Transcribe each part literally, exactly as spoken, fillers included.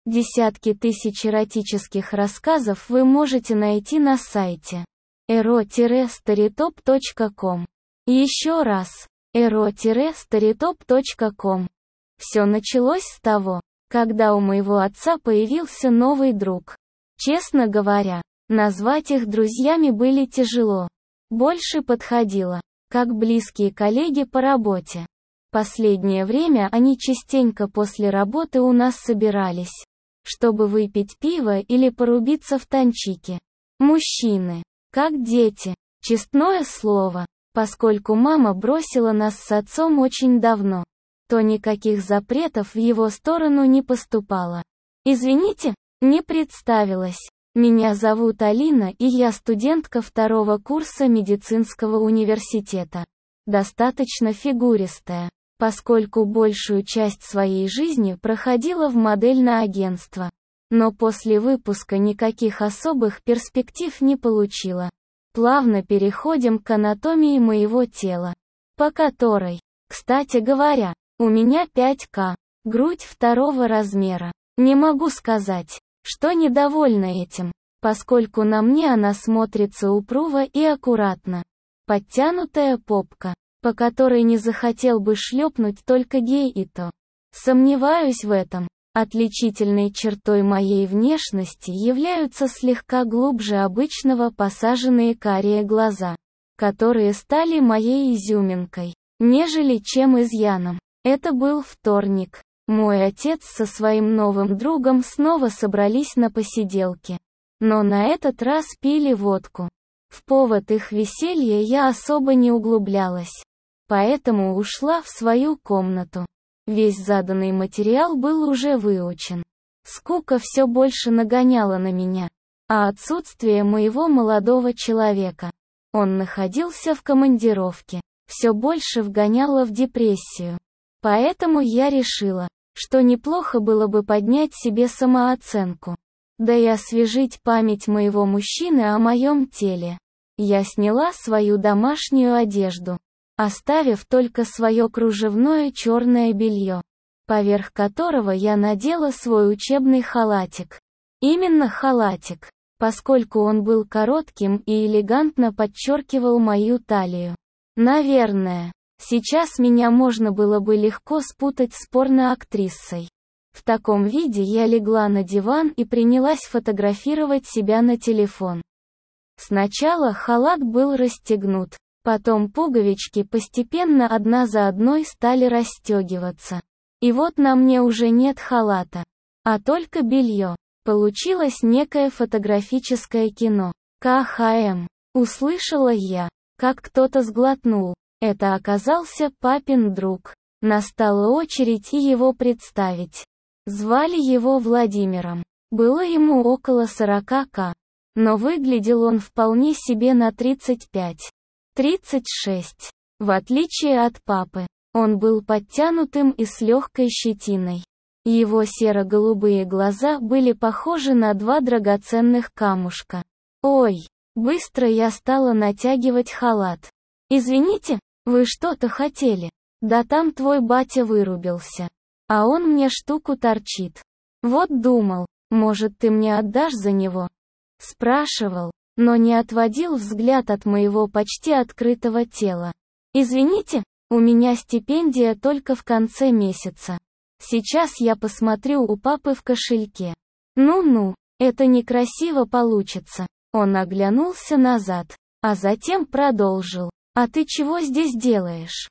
Десятки тысяч эротических рассказов вы можете найти на сайте эро старитоп точка ком. Еще раз, эро старитоп точка ком. Все началось с того, когда у моего отца появился новый друг. Честно говоря, назвать их друзьями было тяжело. Больше подходило, как близкие коллеги по работе. Последнее время они частенько после работы у нас собирались, чтобы выпить пиво или порубиться в танчике. Мужчины, как дети, честное слово, поскольку мама бросила нас с отцом очень давно, то никаких запретов в его сторону не поступало. Извините, не представилась. Меня зовут Алина, и я студентка второго курса медицинского университета. Достаточно фигуристая, поскольку большую часть своей жизни проходила в модельное агентство. Но после выпуска никаких особых перспектив не получила. Плавно переходим к анатомии моего тела, по которой, кстати говоря, у меня пять ка, грудь второго размера. Не могу сказать, что недовольна этим, поскольку на мне она смотрится упруго и аккуратно. Подтянутая попка, по которой не захотел бы шлепнуть только гей, и то. Сомневаюсь в этом. Отличительной чертой моей внешности являются слегка глубже обычного посаженные карие глаза, которые стали моей изюминкой, нежели чем изъяном. Это был вторник. Мой отец со своим новым другом снова собрались на посиделке. Но на этот раз пили водку. В повод их веселья я особо не углублялась. Поэтому ушла в свою комнату. Весь заданный материал был уже выучен. Скука все больше нагоняла на меня. А отсутствие моего молодого человека, он находился в командировке, все больше вгоняло в депрессию. Поэтому я решила, что неплохо было бы поднять себе самооценку. Да и освежить память моего мужчины о моем теле. Я сняла свою домашнюю одежду, оставив только свое кружевное черное белье, поверх которого я надела свой учебный халатик. Именно халатик, поскольку он был коротким и элегантно подчеркивал мою талию. Наверное, сейчас меня можно было бы легко спутать с порноактрисой. В таком виде я легла на диван и принялась фотографировать себя на телефон. Сначала халат был расстегнут, потом пуговички постепенно одна за одной стали расстегиваться. И вот на мне уже нет халата, а только белье. Получилось некое фотографическое кино. ка ха эм. Услышала я, как кто-то сглотнул. Это оказался папин друг. Настала очередь и его представить. Звали его Владимиром. Было ему около сорока ка. Но выглядел он вполне себе на тридцать пять. тридцать шесть. В отличие от папы, он был подтянутым и с легкой щетиной. Его серо-голубые глаза были похожи на два драгоценных камушка. Ой, быстро я стала натягивать халат. Извините, вы что-то хотели? Да там твой батя вырубился. А он мне штуку торчит. Вот думал, может ты мне отдашь за него? Спрашивал, но не отводил взгляд от моего почти открытого тела. Извините, у меня стипендия только в конце месяца. Сейчас я посмотрю у папы в кошельке. Ну-ну, это некрасиво получится. Он оглянулся назад, а затем продолжил. А ты чего здесь делаешь?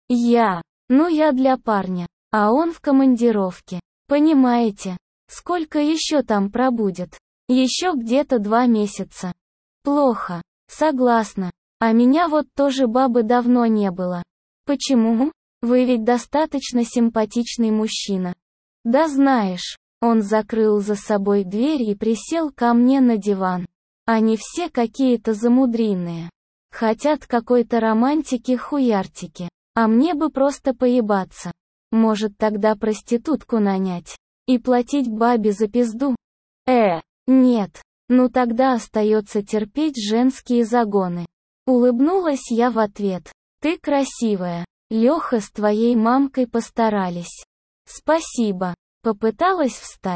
Я. Ну я для парня, а он в командировке. Понимаете, сколько еще там пробудет? Еще где-то два месяца. Плохо. Согласна. А меня вот тоже бабы давно не было. Почему? Вы ведь достаточно симпатичный мужчина. Да знаешь, он закрыл за собой дверь и присел ко мне на диван. Они все какие-то замудренные. Хотят какой-то романтики-хуяртики. А мне бы просто поебаться. Может тогда проститутку нанять. И платить бабе за пизду? Э, нет. Ну тогда остается терпеть женские загоны. Улыбнулась я в ответ. Ты красивая. Леха с твоей мамкой постарались. Спасибо. Попыталась встать,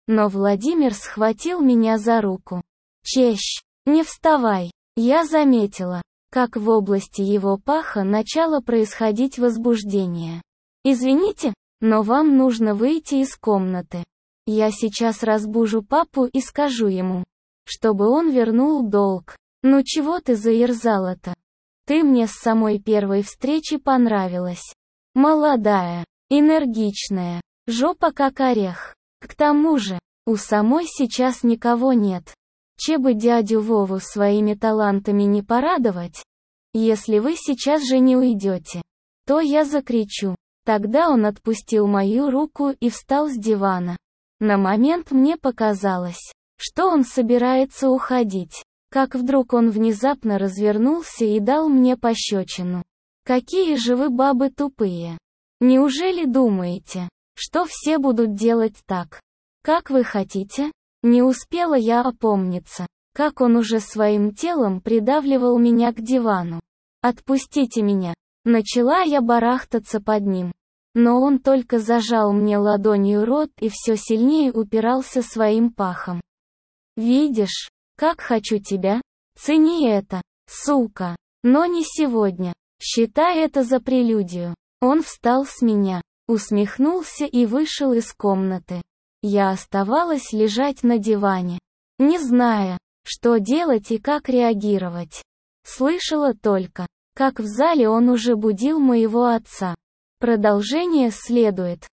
Но Владимир схватил меня за руку. «Чещ, не вставай!» Я заметила, как в области его паха начало происходить возбуждение. «Извините, но вам нужно выйти из комнаты. Я сейчас разбужу папу и скажу ему, чтобы он вернул долг. Ну чего ты заерзала-то? Ты мне с самой первой встречи понравилась. Молодая, энергичная, жопа как орех. К тому же, у самой сейчас никого нет. Че бы дядю Вову своими талантами не порадовать? Если вы сейчас же не уйдете, то я закричу». Тогда он отпустил мою руку и встал с дивана. На момент мне показалось, что он собирается уходить. Как вдруг он внезапно развернулся и дал мне пощечину. «Какие же вы бабы тупые! Неужели думаете, что все будут делать так, как вы хотите?» Не успела я опомниться, как он уже своим телом придавливал меня к дивану. «Отпустите меня!» Начала я барахтаться под ним. Но он только зажал мне ладонью рот и все сильнее упирался своим пахом. «Видишь, как хочу тебя? Цени это, сука! Но не сегодня. Считай это за прелюдию». Он встал с меня, усмехнулся и вышел из комнаты. Я оставалась лежать на диване, не зная, что делать и как реагировать. Слышала только, как в зале он уже будил моего отца. Продолжение следует.